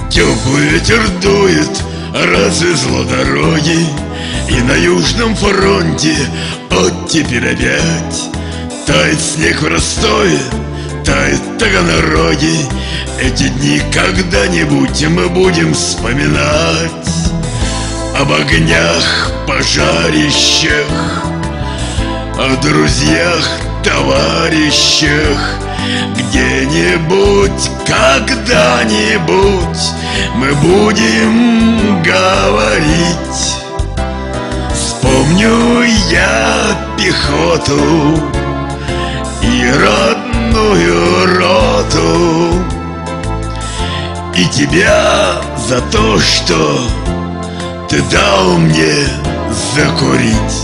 Теплый ветер дует, развезло дороги, и на южном фронте оттепель опять. Тает снег в Ростове, тает в Таганроге. Эти дни когда-нибудь мы будем вспоминать. Об огнях, пожарищах, о друзьях, товарищах. Где-нибудь, когда-нибудь мы будем говорить. Вспомню я пехоту и родную роту, и тебя за то, что ты дал мне закурить.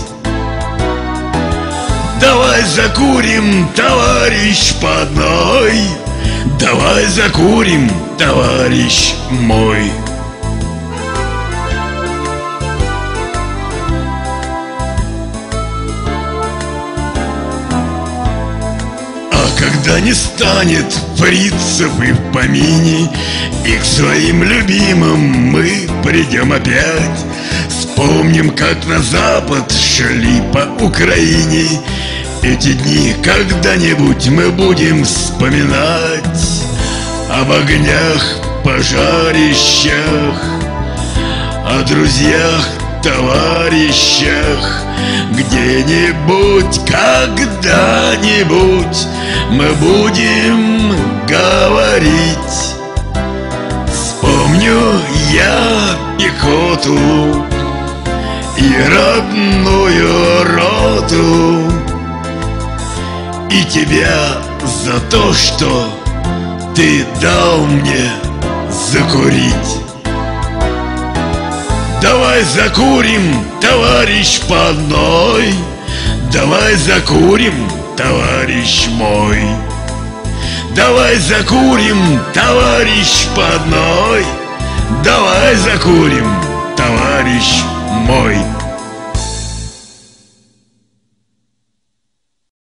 Давай закурим, товарищ, по одной. Давай закурим, товарищ мой. А когда не станет фрицев и в помине, и к своим любимым мы придем опять. Вспомним, как на запад шли по Украине. Эти дни когда-нибудь мы будем вспоминать. Об огнях, пожарищах, о друзьях, товарищах. Где-нибудь, когда-нибудь мы будем говорить. Вспомню я пехоту и родную роту, и тебя за то, что ты дал мне закурить. Давай закурим, товарищ, по одной. Давай закурим, товарищ мой. Давай закурим, товарищ, по одной. Давай закурим, товарищ мой.